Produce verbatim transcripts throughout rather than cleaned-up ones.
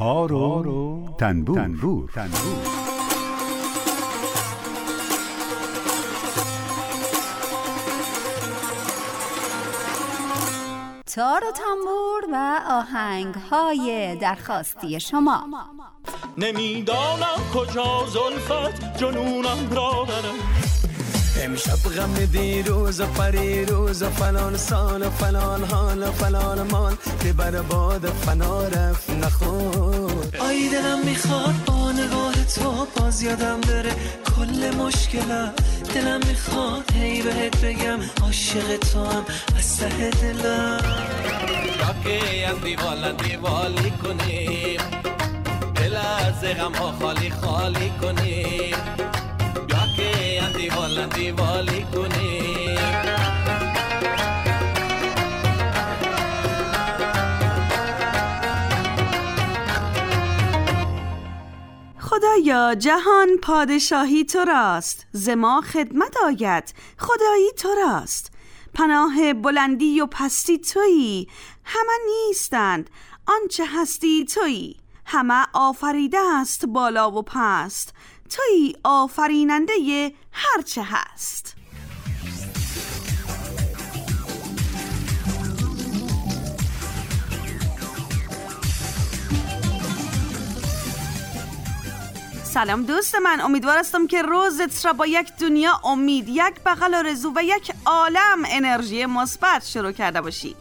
تار و تنبور, تنبور. تنبور. تار و تنبور و آهنگ‌های درخواستی شما. نمیدانم کجا زلفت جنونم را برم، امشب غم دیروز و پریروز و فلان سال و فلان حال و فلان مال که بر باد فنا رفت نخور. آی دلم میخواد با نگاه تو باز یادم بره کل مشکلم، دلم میخواد هی بهت بگم عاشق تو هم از ته دلم. راکی هم دیوالن دیوالی کنیم، دل از غم ها خالی خالی کنیم، راکی هم دیوالن دیوالی کنیم. خدایا جهان پادشاهی تو راست، ز ما خدمت آید خدایی تو راست. پناه بلندی و پستی تویی، همه نیستند آنچه هستی تویی. همه آفریده است بالا و پست، تویی آفریننده هرچه هست. سلام دوست من، امیدوار هستم که روزت را با یک دنیا امید، یک بغل آرزو و یک عالم انرژی مثبت شروع کرده باشی.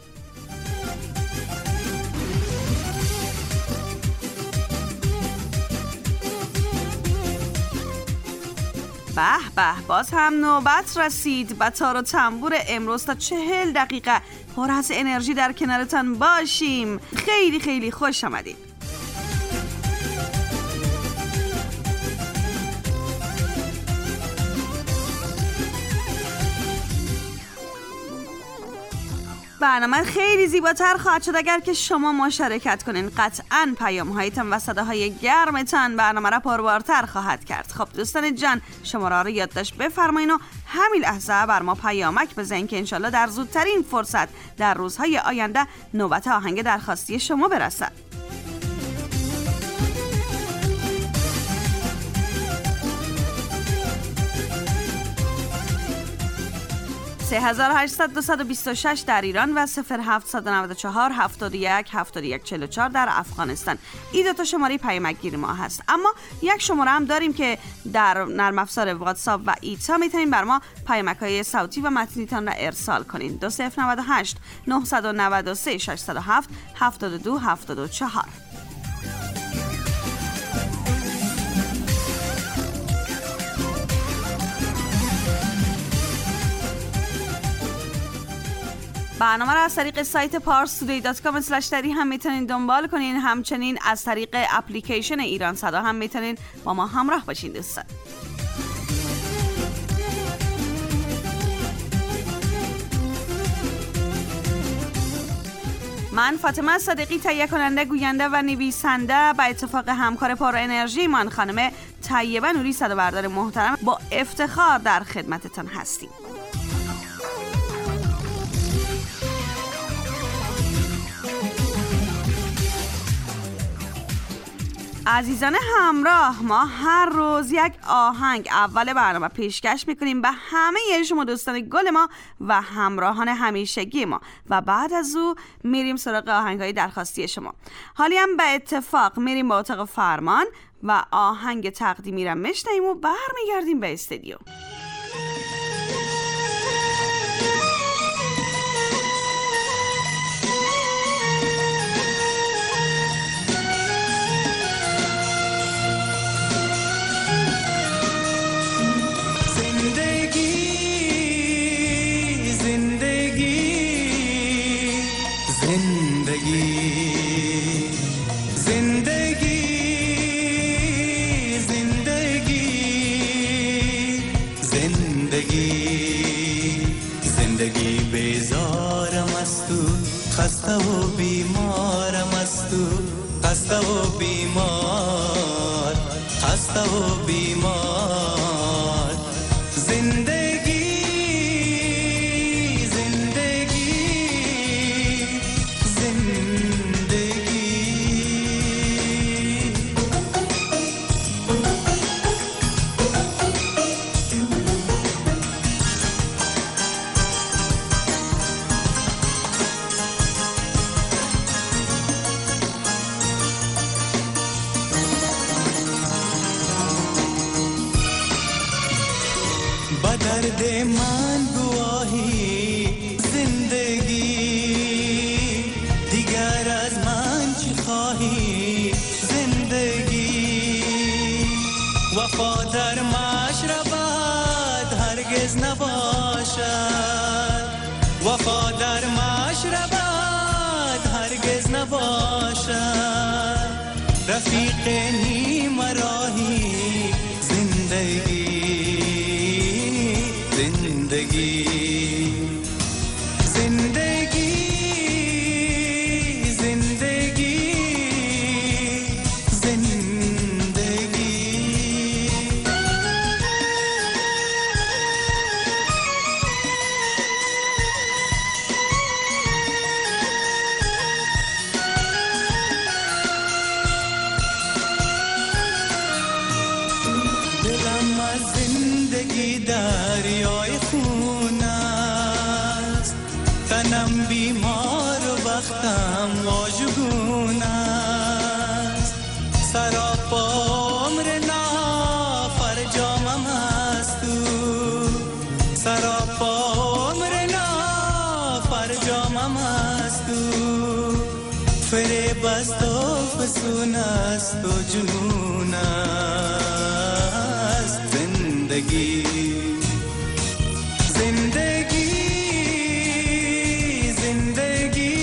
به به، باز هم نوبت رسید به تار و تنبور امروز تا چهل دقیقه پر از انرژی در کنارتان باشیم. خیلی خیلی خوش آمدید. برنامه خیلی زیباتر خواهد شد اگر که شما مشارکت کنین. قطعاً پیام هایتان و صداهای گرمتان برنامه را پربارتر خواهد کرد. خب دوستان جان، شماره رو یادداشت بفرمایین و همین لحظه بر ما پیامک بزنین که انشالله در زودترین فرصت در روزهای آینده نوبت آهنگ درخواستی شما برسد. سه هزار و هشتصد دویست و بیست و شش در ایران و صفر هفتصد و نود و چهار هفتاد و یک هفتاد و یک چهل و چهار در افغانستان. این دو تا شماره پیامک گیری ما هست. اما یک شماره هم داریم که در نرم افزار واتساپ و ایتا میتونین بر ما پیامک‌های صوتی و متنیتان را ارسال کنین. دو صفر نود و هشت نهصد و نود و سه ششصد و هفت هفتاد و دو هفتاد و چهار. برنامه را از طریق سایت پارس تودی دات کام اسلش دری هم میتونین دنبال کنین. همچنین از طریق اپلیکیشن ایران صدا هم میتونین با ما همراه باشین دوستان. من فاطمه صدیقی تهیه کننده، گوینده و نویسنده به اتفاق همکار پر انرژی من خانم طیبه نوری صدابردار محترم با افتخار در خدمتتان هستیم. عزیزان همراه، ما هر روز یک آهنگ اول برنامه پیشکش میکنیم به همه شما دوستان گل ما و همراهان همیشگی ما و بعد از او میریم سراغ آهنگ‌های درخواستی شما. حالی هم به اتفاق میریم با اتاق فرمان و آهنگ تقدیمی را میشنویم و برمیگردیم به استودیو. خسته و بیمارم از تو، خسته و بیمار، خسته و بیمار. زندگی زندگی زندگی درد من گواهی زندگی، دیگر از من چی خواهی زندگی؟ وفا در مشربت هرگز نباشد، وفا در مشربت هرگز نباشد، رفیق نیم راهی زندگی زندگی زندگی زندگی زندگی. دلم از زندگی دریای خون است، تنم بیمار و بختم واژگون است، سراپا عمر نافرجامم است تو، سراپا عمر نافرجامم است تو، فریب است و فسون است و جنون است زندگی زندگی زندگی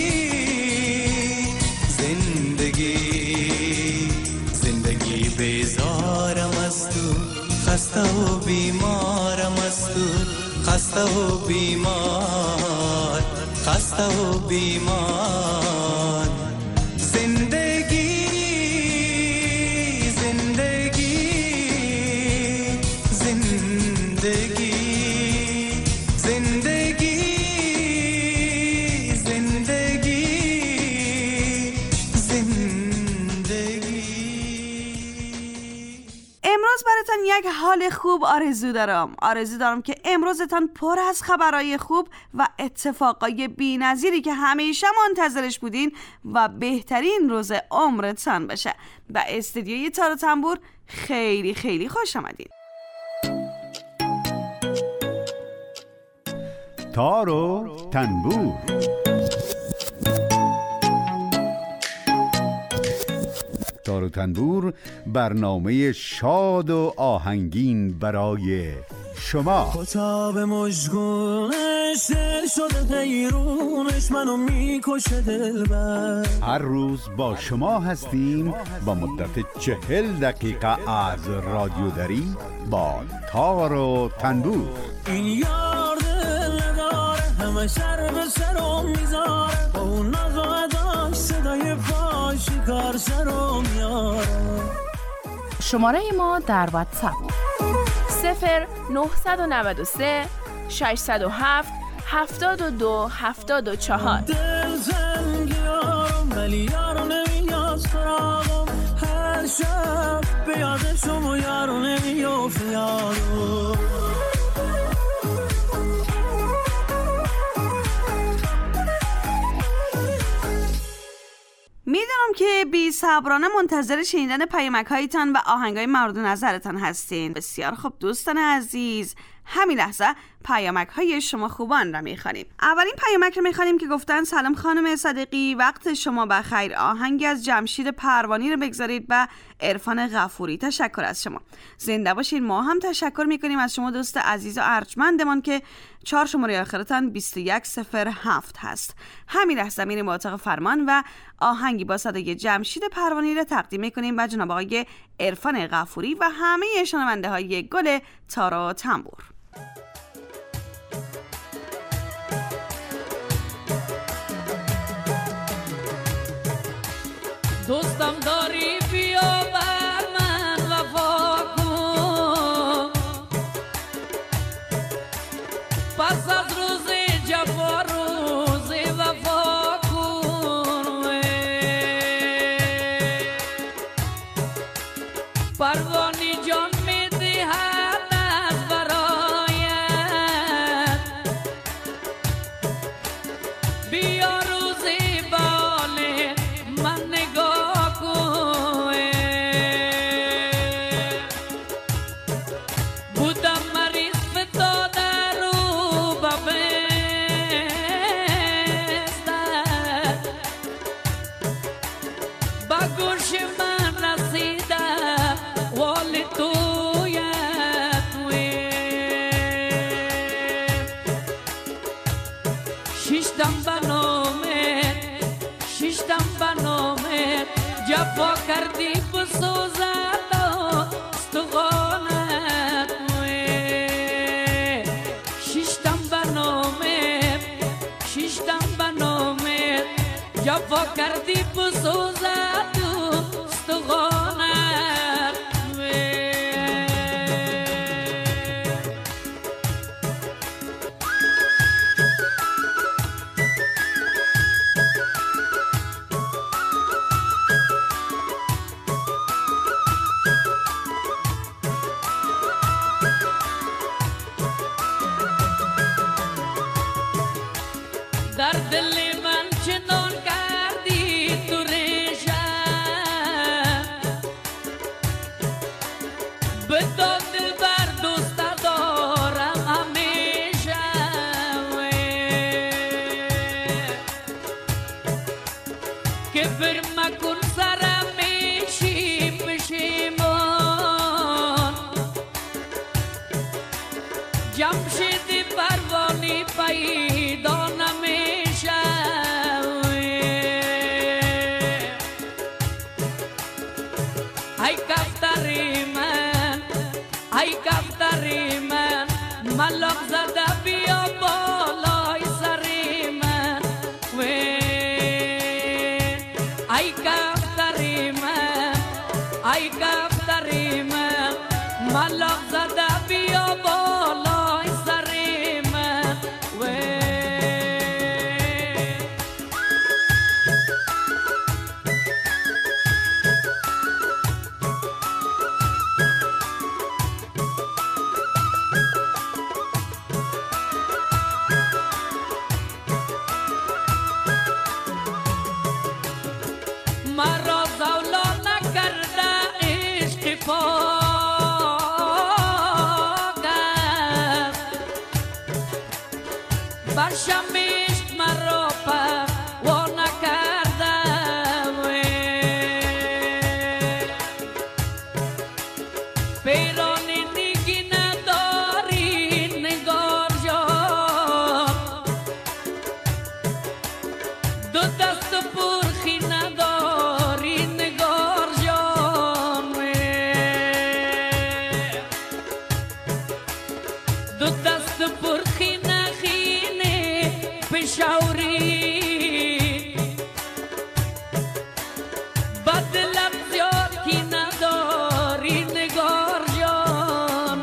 زندگی زندگی بیزارم است تو، خسته و بیمارم است تو، خسته و بیمار خسته و بیمار زندگی زندگی زندگی زندگی زندگی زندگی. امروز براتون یک حال خوب آرزو دارم. آرزو دارم که امروزتان پر از خبرهای خوب و اتفاقای بی‌نظیری که همیشه منتظرش بودین و بهترین روز عمرتان بشه. و استودیوی تار و تنبور خیلی خیلی خوش آمدین. تار و تنبور. تار و تنبور برنامه شاد و آهنگین برای شما. کتاب مژگونش دل شده حیرونش منو میکشه دلبر. هر روز با شما هستیم با مدت چهل دقیقه از رادیو دری با تار و تنبور. این یار دل نداره همه سر به سرم میذاره، با اون ناز و اداش صدای پاشی کار سرم میاره. شماره ما در واتساپ صفر نه نه سه ششصد و هفت هفتاد و دو هفتاد و چهار. دل زنگی یارم ولی یارو نمیاد سراغم، هر شب به یاد شما یارو نمیافت یارو. میدونم که بی صبرانه منتظر شنیدن پیامک هایتان و آهنگای مورد نظرتان هستین. بسیار خوب دوستان عزیز، همین لحظه پیامک های شما خوبان را میخوانیم. اولین پیامک رو میخوانیم که گفتن سلام خانم صدیقی، وقت شما بخیر. آهنگی از جمشید پروانی رو بگذارید و عرفان غفوری. تشکر از شما، زنده باشین. ما هم تشکر میکنیم از شما دوست عزیز و ارجمندمان که چهار شماره آخرتان بیست و یک صفر هفت هست. همین لحظه میریم به اتاق فرمان و آهنگی با صدای جمشید پروانی را تقدیم میکنیم به جناب آقای عرفان غفوری و همه شنونده های گل تار و تنبور. دوستم داری بیا بر من وفا کن، پس از روز جفا روز وفا کن. پروانی جان می دهد از برایت، بیا روز باله من نگاه کن. بودم مریض فتاده شیشتم بنامه شیشتم بنامه جفا کردی بسوزد استغانت شیشتم بنامه شیشتم بنامه جفا کردی بسوزد استغانت در دل من چنان کردی تو ریشم به داد بر دوست دارم همیشه که بر مکن سرم میشی پشیمان جمشید پروانی پیدا نمیشه ای کفتری من ای کفتری من ملق زده بیا بالای سری من ای کفتری من ای کفتری من ملق زده بیا بالای سری من مرا زولا نکرده عشق پاک برشم عشق مرا پروا نکرده پیران دیگی نداری نگار جان دو دست پرخی نداری نگار جان دو دست پرخی نخینه پشوری بد لب زیاد کی نداری نگار جان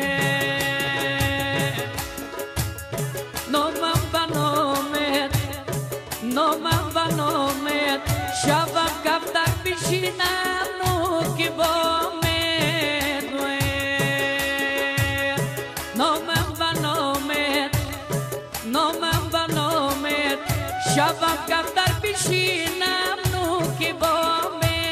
نامم بنامت نامم بنامت شبم کفتر بشینم نو که بامت نامم بنامت نامم بنامت شبم کفتر بشینم نو که بامت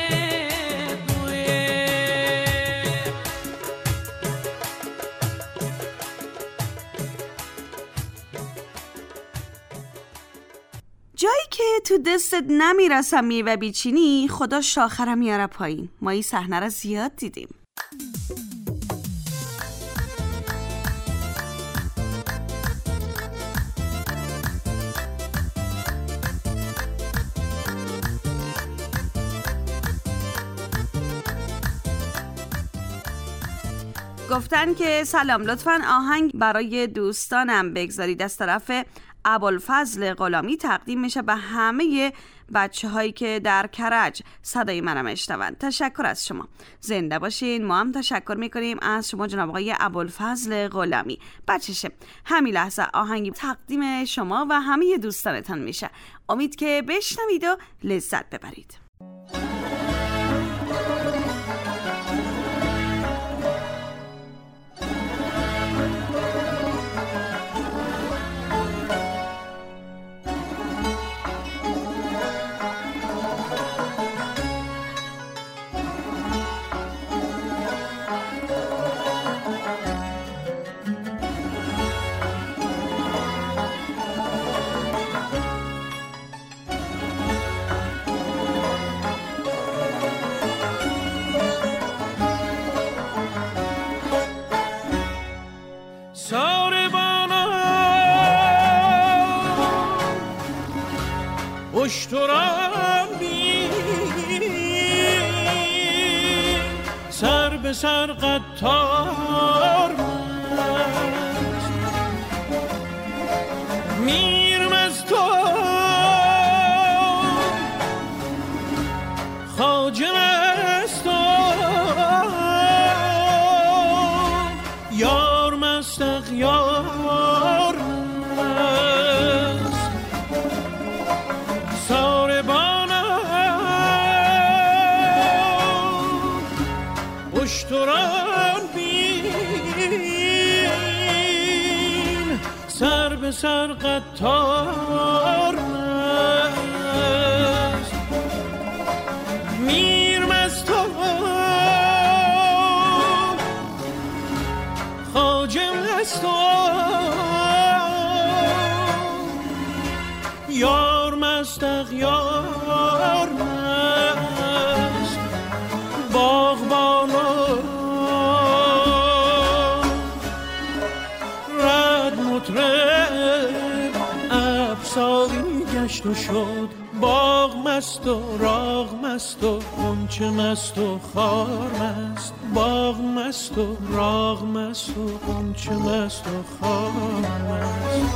جایی که تو دستت نمیرسم میوه بیچینی خدا شاخرم میاره پایین. ما این صحنه را زیاد دیدیم. گفتن که سلام لطفاً آهنگ برای دوستانم بگذارید از طرف ابوالفضل غلامی تقدیم میشه به همه بچه هایی که در کرج صدای منم میشنون. تشکر از شما، زنده باشین. ما هم تشکر میکنیم از شما جناب آقای ابوالفضل غلامی. بچشه همین لحظه آهنگی تقدیم شما و همه دوستانتان میشه. امید که بشنوید و لذت ببرید. اشتران بین، سر به سر قطار مست، میر مستان خواجه مستان، یار مست اغیار مست، ساربانان اشتران بین، سر به سر قطار مست، میر مستان خواجه مستان، یار مست اغیار مست، باغبانان رد مطرب ابساری گشت و شد، باغ مست و راغ مست و غنچه مست و خار مست، باغ مست و راغ مست و غنچه مست و خار مست.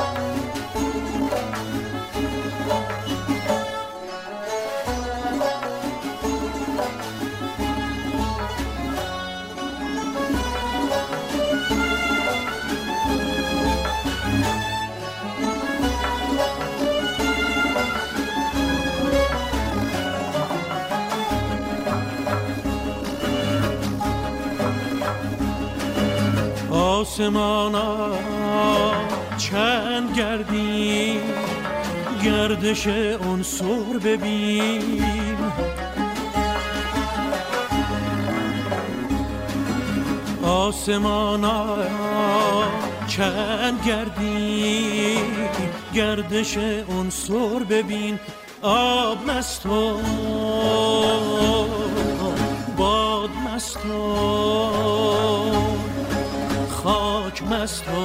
آسمانا چند گردی گردش عنصر ببین، آسمانا چند گردی گردش عنصر ببین، آب مست و باد مست و خاک مست و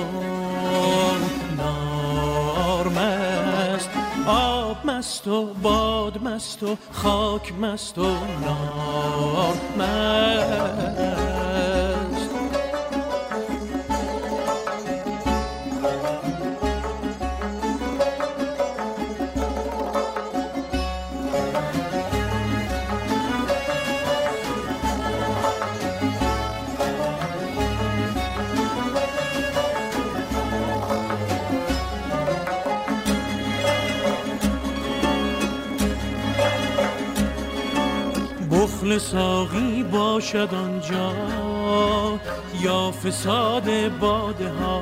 نار مست، آب مست و باد مست و خاک مست و نار مست. بخل ساقی باشد آنجا یا فساد باده ها،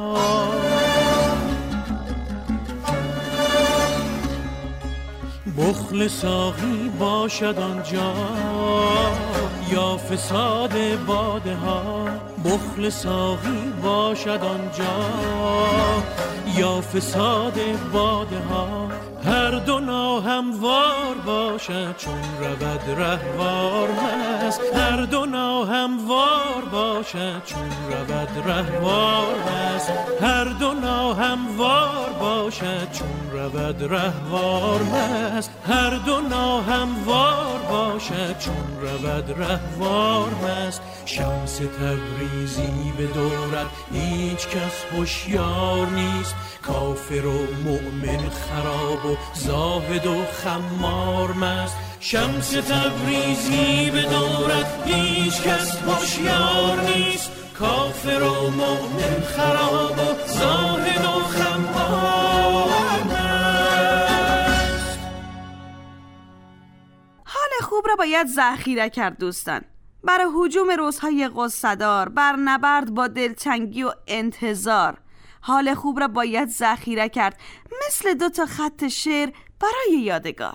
بخل ساقی باشد آنجا یا فساد باده ها، بخل ساقی باشد آنجا یا فساد باده ها، هر دو ناهموار باشد چون رود رهوار مست، هر دو ناهموار باشد چون رود رهوار مست، هر دو ناهموار باشد چون رود رهوار مست، هر دو ناهموار باشد چون رود رهوار مست. شمس تبریزی به دورت هیچ کس هوشیار نیست، کافر و مؤمن خراب و زاهد و خمار مست. شمس تبریزی به دورت هیچ کس هوشیار نیست، کافر و مؤمن خراب و زاهد و خمار مست. حال خوب را باید ذخیره کرد دوستان، برای هجوم روزهای غصه‌دار، بر نبرد با دلتنگی و انتظار. حال خوب را باید ذخیره کرد مثل دو تا خط شعر برای یادگار.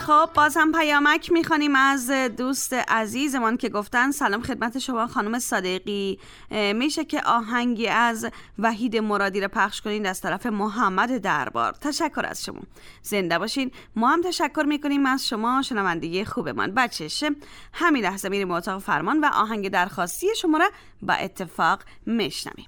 خب باز هم پیامک میخوانیم از دوست عزیزمان که گفتن سلام خدمت شما خانم صادقی، میشه که آهنگی از وحید مرادی رو پخش کنین از طرف محمد دربار. تشکر از شما، زنده باشین. ما هم تشکر میکنیم از شما شنونده خوبمان. بچه‌شه همین لحظه میریم اتاق فرمان و آهنگ درخواستی شما را با اتفاق میشنویم.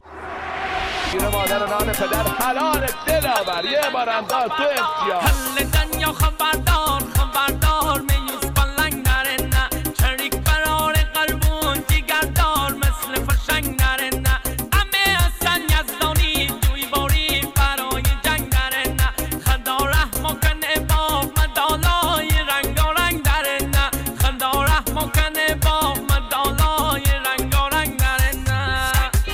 گیر مادر و نان پدر حلال دلاور یه بار انداز تو اختیار حل دنیا خبردار خبردار میوز بلنگ نره نه چریک برار قلبون جگردار مثل فشنگ نره نه امه حسن یزدانی دوی باری برای جنگ نره نه خدا رحم کنه با مدالای رنگارنگ نره نه خدا رحم کنه با مدالای رنگارنگ نره نه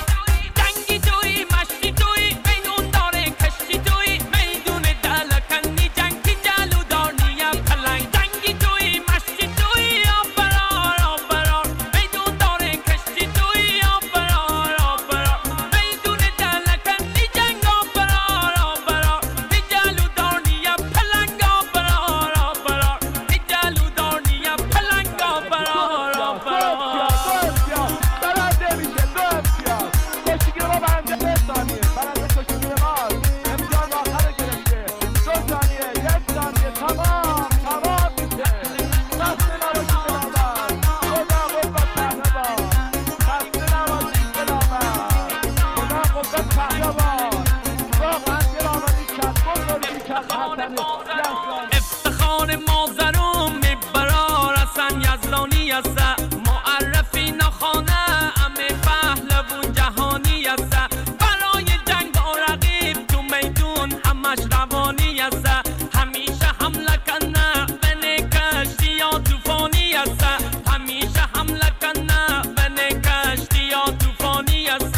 جنگی دوی مشتی دوی میدون داره کشتی دوی میدون دلکنی جنگی جلو دارنیم پلنگ جنگی دوی مشتی دوی آبرار آبرار میدون داره کشتی دوی آبرار آبرار میدون دلکنی جنگ آبرار آبرار بی جلو دارنیم پلنگ آبرار آبرار بی جلو دارنیم پلنگ آبرار آبرار برنده میشه دو امتیاز کشتیگیر ما برنده دو ثانیه برنده کشتیگیر ما امتیاز آخر گرفته دو ثانیه یک ثانیه تمام تمام میشه خسته نباشید دلاور خدا قوت پهلوان خسته نباشید دلاور خدا قوت پهلوان واقعا دلاوری کرد بزرگی کرد حسن یزدانی افتخار مازرم میبرار حسن یزدانی است معرفی نخانه امه پهلوان جهانی است برای جنگ و رقیب تو میدون همش روانی است همیشه حمله کنه بنه کشتی یا توفانی است همیشه حمله کنه بنه کشتی یا توفانی است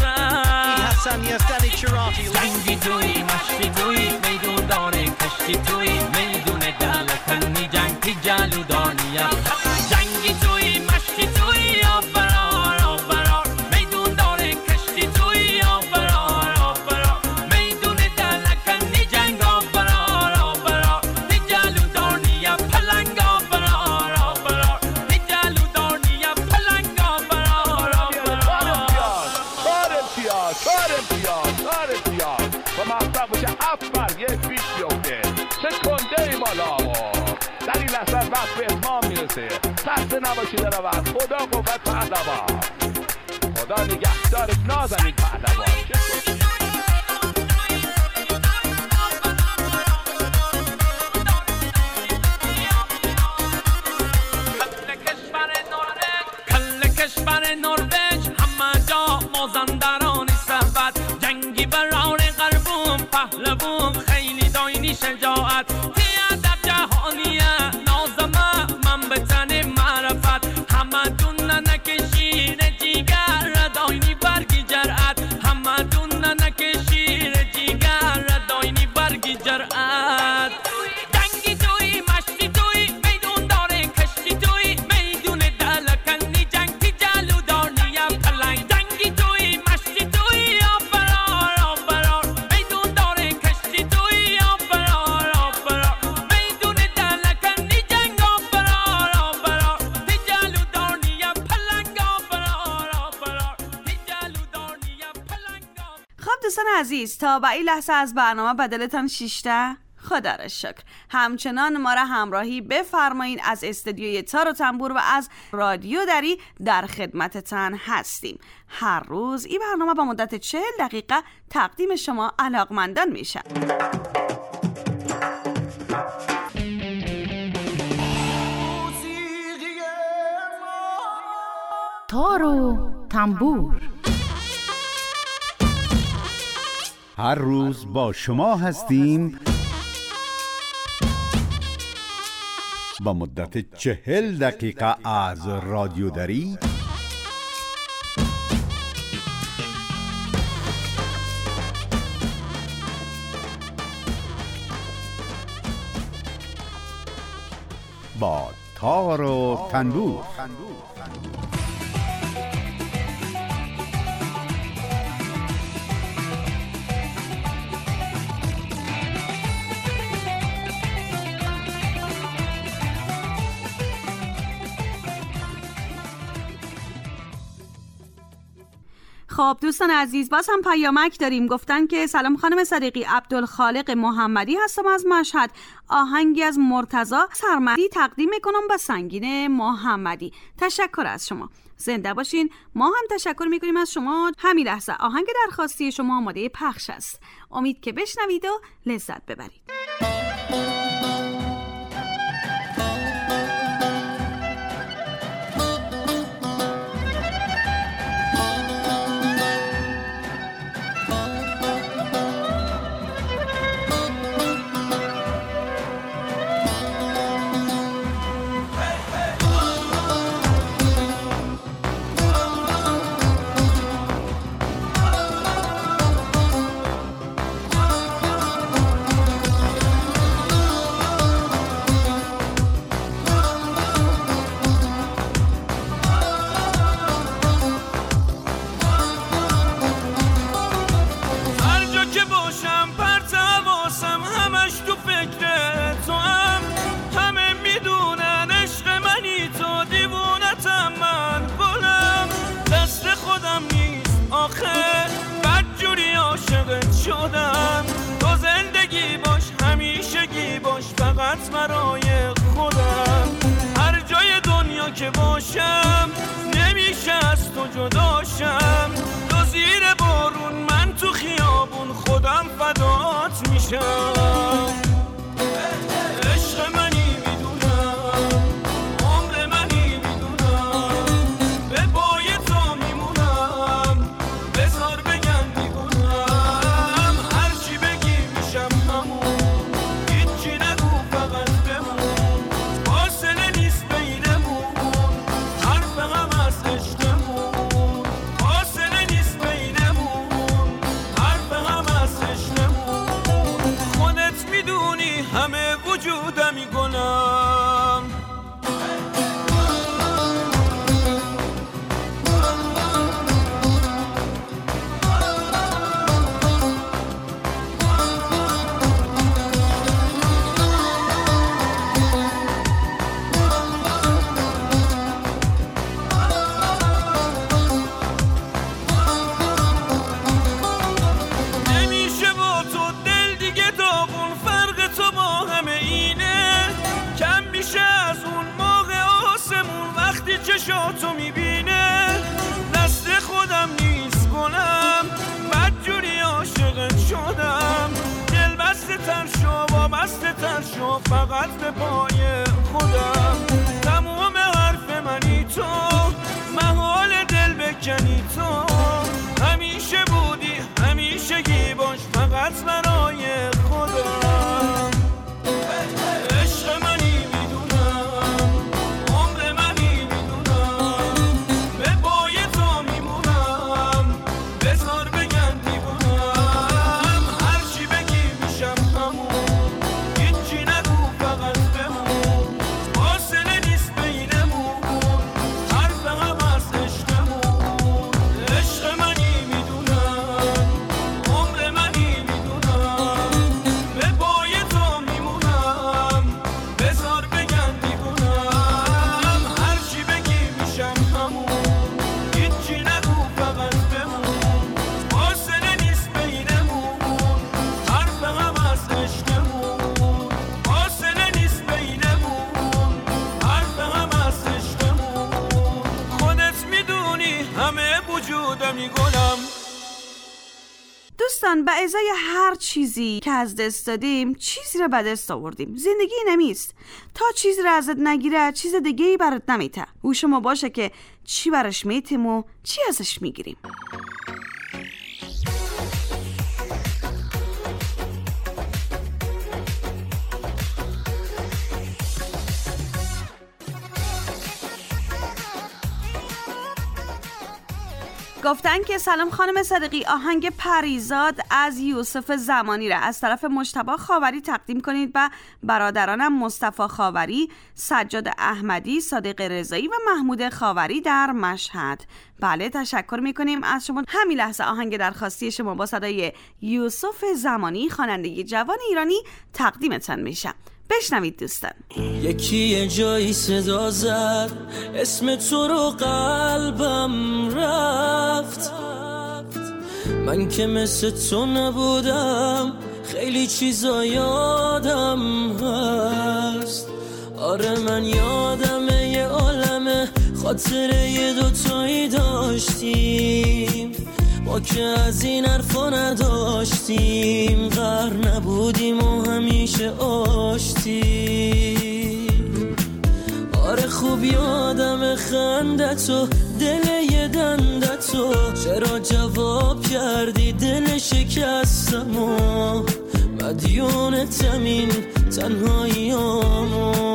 حسن یزدانی چراتی جنگی دوی مشتی دوی میدون داره کشتی دوی میدون دلکنی جنگی جلو دانیم جنگی دوی مشتی دوی آبرار آبرار میدون داره کشتی دوی آبرار آبرار میدون دلکنی جنگ آبرار آبرار بی جلو دانیم پلنگ آبرار آبرار بی جلو دانیم پلنگ آبرار آبرار چهار امتیاز چهار امتیاز چهار امتیاز و مصرف باشه افر یک بیش بیفته چه کنده ای مالا در این لحظه وقت به اتمام میرسه خسته نباشید دلاور خدا قوت پهلوان خدا نگهدار نازنین پهلوان کل کشور نروژ همه جا مازندران صحبت جنگی برار قلبون پهلوان خیلی داینی شجاعت تیادب جهانیه نازمه من به تن معرفت همه دون نکشیر جیگر داینی برگی جرأت همه دون نکشیر جیگر داینی برگی جرأت جنگی دوی مشتی دوی میدون داره کشتی دوی میدون دلکنی جنگی جلو دارنیم پلنگ جنگی دوی مشتی دوی آبرار آبرار میدون داره کشتی دوی آبرار آبرار میدون دلکنی جنگ آبرار آبرار بی جلو دارنیم پلنگ آبرار آبرار بی جلو دارنیم پلنگ آبرار. خب دوستان عزیز تا به این لحظه از برنامه بدلتان شیشته خدا را شکر. همچنان ما را همراهی بفرمایید. از استودیوی تار و تنبور و از رادیو دری در خدمتتان هستیم. هر روز این برنامه با مدت چهل دقیقه تقدیم شما علاقمندان میشه. تار و تنبور هر روز با شما هستیم با مدت چهل دقیقه از رادیو دری با تار و تنبور. خب دوستان عزیز، باز هم پیامک داریم. گفتن که سلام خانم صدیقی، عبدالخالق محمدی هستم از مشهد. آهنگی از مرتضی سرمدی تقدیم میکنم به سنگین محمدی. تشکر از شما، زنده باشین. ما هم تشکر میکنیم از شما. همین لحظه آهنگ درخواستی شما آماده پخش است. امید که بشنوید و لذت ببرید. شدم تو زندگی باش، همیشگی باش، فقط برای خودم. هر جای دنیا که باشم نمیشه از تو جداشم. تو زیر بارون من تو خیابون خودم فدات میشم. عشق منی میدونم، عمر منی میدونم، به پای تو میمونم، بذار بگم میگونم. هرچی بگی میشم همون، هیچی نگو فقط بمون. فاصله نیست بینمون، حرف هم از عشقمون. فاصله نیست بینمون، حرف هم از عشقمون. خودت میدونی همه وجودمی گلم. نمیشه با تو دل دیگه داغون، فرق تو با همه اینه. کم میشه از اون موقع آسمون وقتی چشاتو میبینه. دست خودم نیست گلم، بدجوری عاشقت شدم. دل بسته تر شو، وابسته تر شو، فقط به پای خودم. تموم حرف منی تو، محال دل بکنی تو. همیشه بودی، همیشگی باش، فقط برای خودم. عشق منی میدونم، عمر منی میدونم، به پای تو میمونم، بذار بگم دیوونم. هرچی بگی میشم همون، هیچی نگو فقط بمون. فاصله نیست بینمون، حرف هم از عشقمون. عشق منی میدونم، عمر منی میدونم، به پای تو میمونم، بذار بگم دیوونم. هرچی بگی میشم همون، هیچی نگو فقط بمون. فاصله نیست بینمون، حرف هم از عشقمون. فاصله نیست بینمون، حرف هم از عشقمون. خودت میدونی همه وجودمی گلم. دوستان، به ازای هر چیزی که از دست دادیم چیزی رو به دست آوردیم. زندگی نمیست تا چیزی رو ازت نگیره چیز دیگه ای برات نمیته. او شما باشه که چی برش میتیم و چی ازش میگیریم. گفتن که سلام خانم صدیقی، آهنگ پریزاد از یوسف زمانی را از طرف مجتبی خاوری تقدیم کنید و برادرانم مصطفی خاوری، سجاد احمدی، صادق رضایی و محمود خاوری در مشهد. بله، تشکر میکنیم از شما. همین لحظه آهنگ درخواستی شما با صدای یوسف زمانی، خواننده جوان ایرانی، تقدیمتان میشه. بشنوید دوستان. یکی یه جایی صدا زد، اسم تو رو قلبم رفت. من که مثل تو نبودم، خیلی چیزا یادم هست. آره من یادمه یه عالمه خاطره یه دوتایی داشتیم، ما که از این حرفا نداشتیم، غر نبودیم و همیشه آشتیم. آره خوب یادم خندتو، دل یه دندتو، چرا جواب کردی دل شکستمو، مدیونتم این تنهاییامو.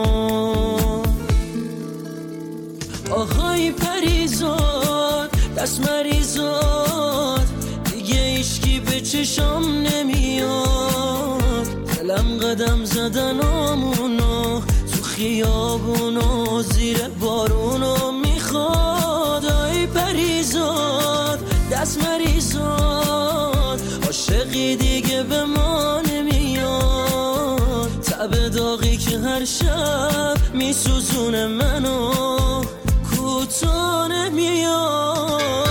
آهای پریزاد دست مریزاد، دیگه ایشکی به چشم نمیاد، دلم قدم زدن آمونو تو خیابونو زیر بارونو میخواد. آی پریزاد دست مریزاد، عاشقی دیگه به ما نمیاد، تب داغی که هر شب میسوزونه منو کوتاه نمیاد.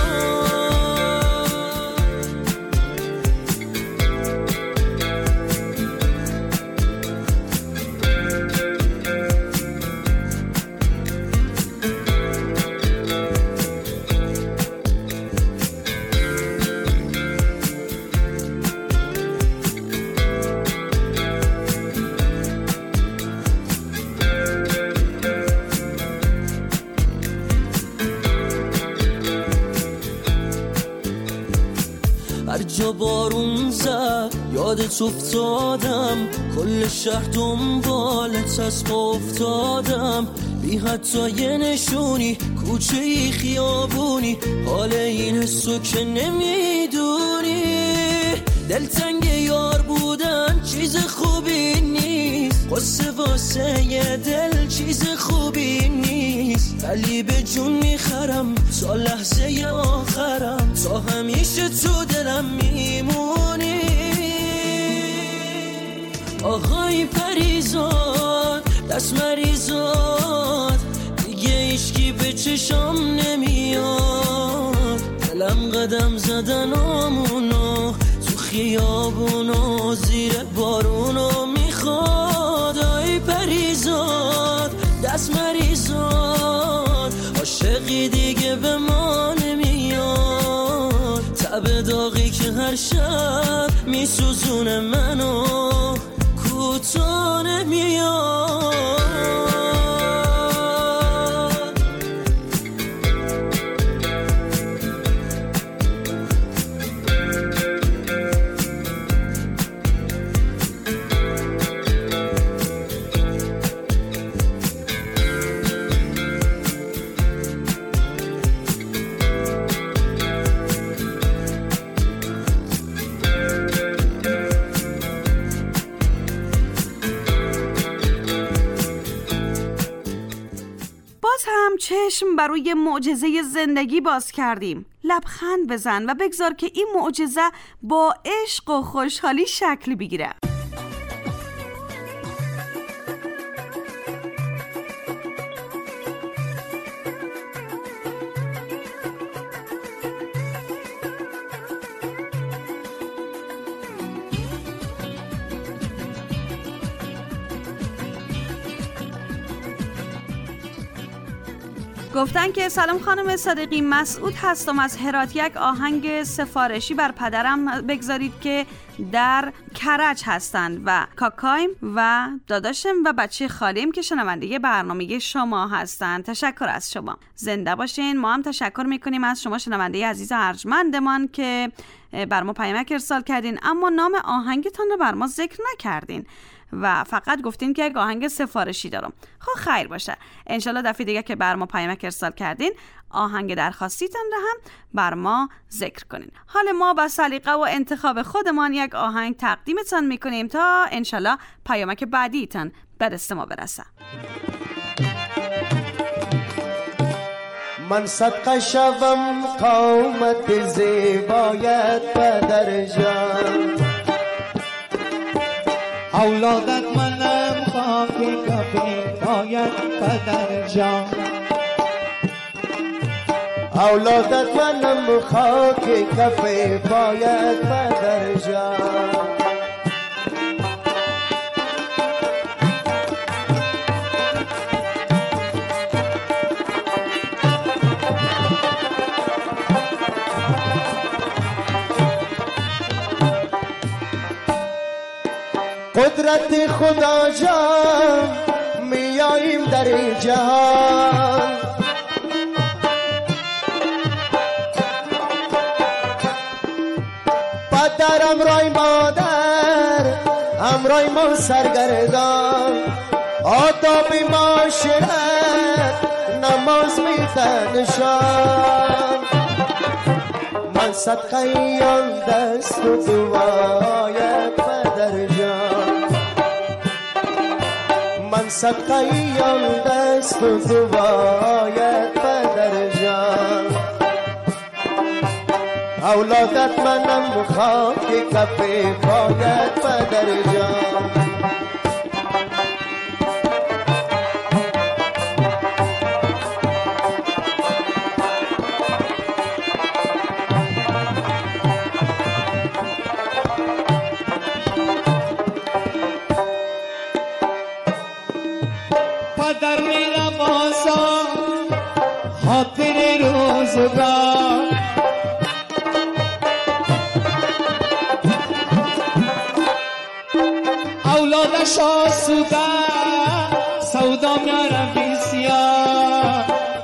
هر جا بارون زد یادت افتادم، کل شهر دنبالت از پا افتادم، بی حتی یه نشونی کوچه ای خیابونی، حال این حسو که نمیدونی. دلتنگ یار بودن چیز خوبی نیست، قصه واسه یه دل چیز خوبی نیست، ولی به جون میخرم تا لحظه آخرم، تا همیشه تو دلم میمونی. آهای پریزاد دست مریزاد، دیگه ایشکی به چشم نمیاد، دلم قدم زدن آمونو تو خیابونو زیر بارونو میخواد. آی پریزاد دست مریزاد، عاشقی دیگه به ما نمیاد، تب داغی که هر شب میسوزونه منو کوتاه نمیاد. چشم بر روی معجزه زندگی باز کردیم. لبخند بزن و بگذار که این معجزه با عشق و خوشحالی شکل بگیره. گفتن که سلام خانم صادقی، مسعود هستم از هرات، یک آهنگ سفارشی بر پدرم بگذارید که در کرج هستند و کاکایم و داداشم و بچه خالیم که شنونده برنامه شما هستند. تشکر از شما، زنده باشین. ما هم تشکر میکنیم از شما شنونده عزیز ارجمندمان که بر ما پیامک ارسال کردین، اما نام آهنگتان رو بر ما ذکر نکردین و فقط گفتین که یک آهنگ سفارشی دارم. خب خیر باشه، انشالله دفعه دیگه که بر ما پیامک ارسال کردین آهنگ درخواستیتان رو هم بر ما ذکر کنین. حالا ما با سلیقه و انتخاب خودمان یک آهنگ تقدیمتان میکنیم تا انشالله پیامک بعدیتان به دست ما برسه. من صدقه شوم قامت زیبایت پدر جان، اولادت منم خاک کفی پایت پدر جان، اولادت منم خاک کف پایت پدر جان. قدرت خدا جان میاییم در این جهان، پدر امرای مادر امرای ما سرگردان، آداب معاشرت نماز میتنشان. من صدقه آن دست و دعایت پدر جان، من صدقه آن دست و دعایت پدر جان. اولادت منم خاک کف پایت پدر جان. پدر میرم آسان خاطر روزگار، اولادش آسوده سودا میارم بسیار.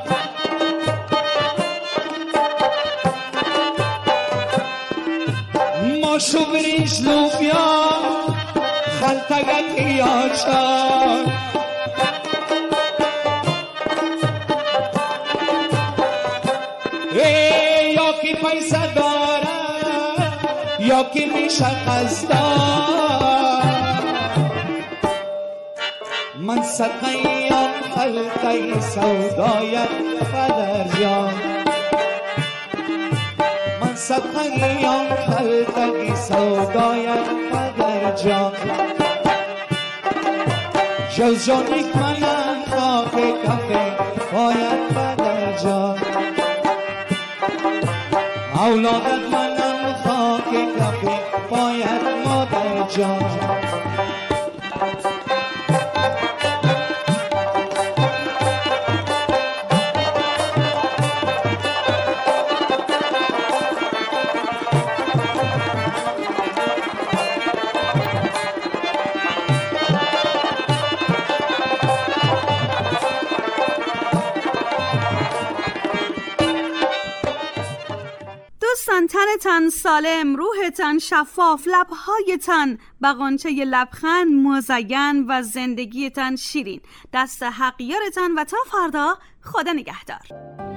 ماشو بریش لوبیا خلطگت یاچار، یا کی پیسه داره یا کی میشه قصدار. من صدقه آن خلقه سودایت پدر جان، من صدقه آن خلقه سودایت پدر جان. جز جانیک منم خاک کف پایت پدر جان. اولادت منم خاک کف پایت مادر جان. دوستان، تنتان سالم، روحتان شفاف، لبهایتان بغنچه لبخند مزین و زندگیتان شیرین. دست حق یارتان و تا فردا، خدا نگهدار.